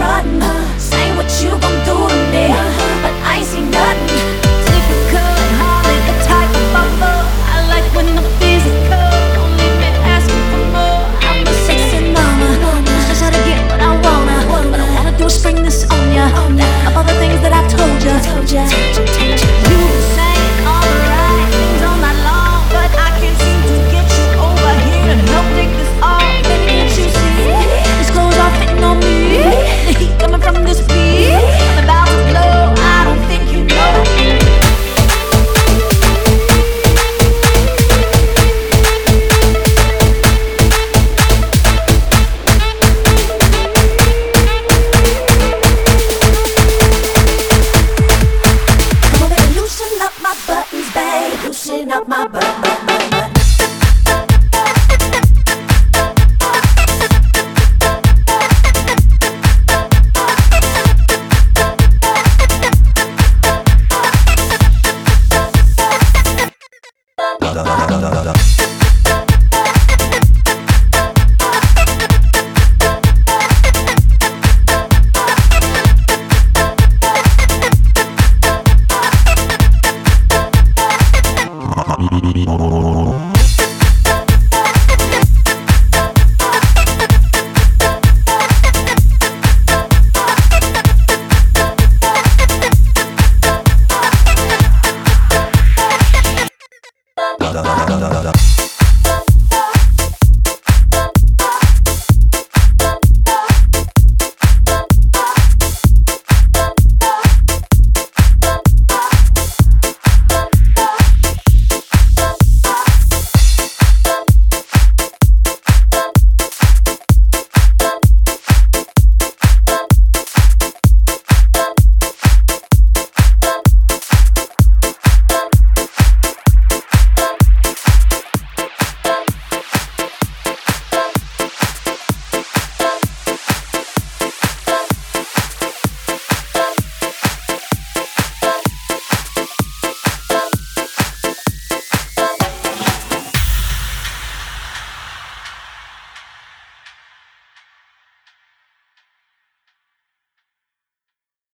rotten. Say what you gon' do to me, but I ain't seen nothing. Typical and hardly the type of love I like when the physical. Don't leave me asking for more. I'm a sexy mama, just try to get what I wanna. What I wanna do is spring this on ya. Of all the things that I told ya.